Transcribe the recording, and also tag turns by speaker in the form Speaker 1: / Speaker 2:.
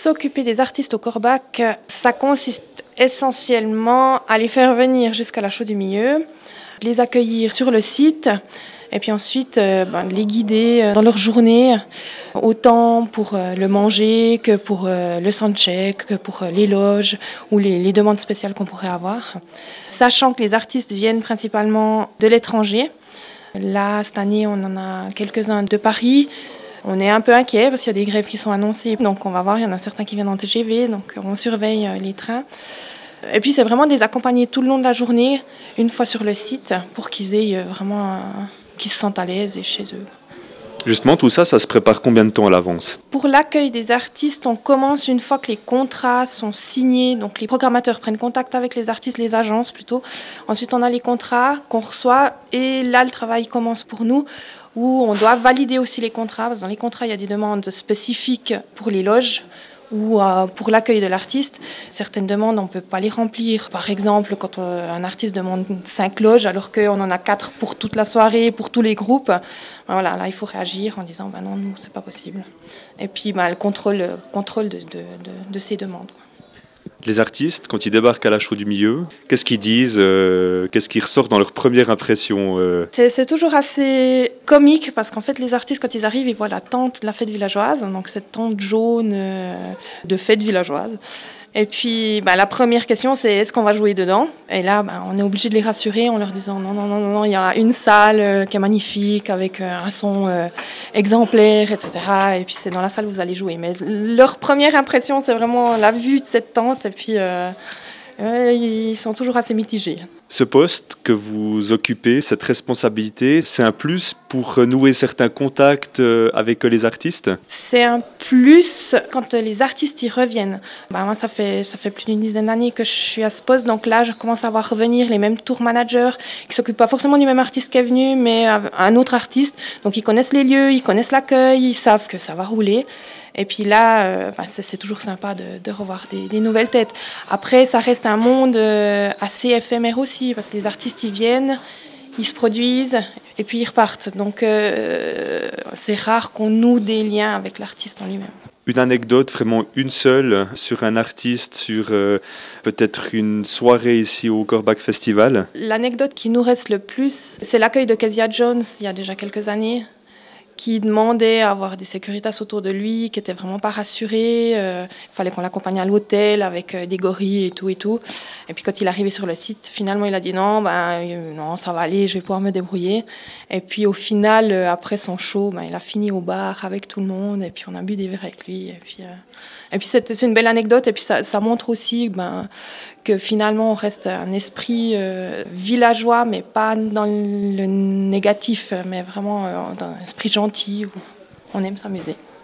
Speaker 1: S'occuper des artistes au Korbach, ça consiste essentiellement à les faire venir jusqu'à la Chaux du Milieu, les accueillir sur le site et puis ensuite les guider dans leur journée, autant pour le manger que pour le soundcheck, que pour les loges ou les demandes spéciales qu'on pourrait avoir. Sachant que les artistes viennent principalement de l'étranger. Là, cette année, on en a quelques-uns de Paris. On est un peu inquiet parce qu'il y a des grèves qui sont annoncées. Donc on va voir, il y en a certains qui viennent en TGV, donc on surveille les trains. Et puis c'est vraiment de les accompagner tout le long de la journée, une fois sur le site, pour qu'ils aient vraiment, qu'ils se sentent à l'aise et chez eux.
Speaker 2: Justement, tout ça, ça se prépare combien de temps à l'avance ?
Speaker 1: Pour l'accueil des artistes, on commence une fois que les contrats sont signés. Donc les programmateurs prennent contact avec les artistes, les agences plutôt. Ensuite, on a les contrats qu'on reçoit et là, le travail commence pour nous, où on doit valider aussi les contrats. Parce que dans les contrats, il y a des demandes spécifiques pour les loges ou pour l'accueil de l'artiste. Certaines demandes, on ne peut pas les remplir. Par exemple, quand un artiste demande 5 loges, alors qu'on en a 4 pour toute la soirée, pour tous les groupes, voilà, là, il faut réagir en disant non, nous, c'est pas possible. Et puis, le contrôle de ces demandes.
Speaker 2: Les artistes, quand ils débarquent à la Chaux du Milieu, qu'est-ce qu'ils disent qu'est-ce qui ressort dans leur première impression
Speaker 1: C'est toujours assez comique parce qu'en fait, les artistes, quand ils arrivent, ils voient la tente de la fête villageoise, donc cette tente jaune de fête villageoise. Et puis, la première question, c'est est-ce qu'on va jouer dedans ? Et là, on est obligé de les rassurer en leur disant non, il y a une salle qui est magnifique avec un son exemplaire, etc. Et puis, c'est dans la salle où vous allez jouer. Mais leur première impression, c'est vraiment la vue de cette tente. Et puis, ils sont toujours assez mitigés.
Speaker 2: Ce poste que vous occupez, cette responsabilité, c'est un plus pour nouer certains contacts avec les artistes ?
Speaker 1: C'est un plus quand les artistes y reviennent. Moi, ça fait plus d'une dizaine d'années que je suis à ce poste, donc là, je commence à voir revenir les mêmes tour managers qui ne s'occupent pas forcément du même artiste qui est venu, mais un autre artiste. Donc, ils connaissent les lieux, ils connaissent l'accueil, ils savent que ça va rouler. Et puis là, c'est toujours sympa de revoir des nouvelles têtes. Après, ça reste un monde assez éphémère aussi, parce que les artistes, ils viennent, ils se produisent, et puis ils repartent. Donc, c'est rare qu'on noue des liens avec l'artiste en lui-même.
Speaker 2: Une anecdote, vraiment une seule, sur un artiste, sur peut-être une soirée ici au Korbach Festival.
Speaker 1: L'anecdote qui nous reste le plus, c'est l'accueil de Kezia Jones, il y a déjà quelques années, qui demandait à avoir des sécuritas autour de lui, qui n'était vraiment pas rassuré. Il fallait qu'on l'accompagne à l'hôtel avec des gorilles et tout. Et puis quand il est arrivé sur le site, finalement, il a dit non, ça va aller, je vais pouvoir me débrouiller. Et puis au final, après son show, il a fini au bar avec tout le monde. Et puis on a bu des verres avec lui. Et puis c'est une belle anecdote. Et puis ça montre aussi que finalement, on reste un esprit villageois, mais pas dans le négatif, mais vraiment dans un esprit gentil où on aime s'amuser.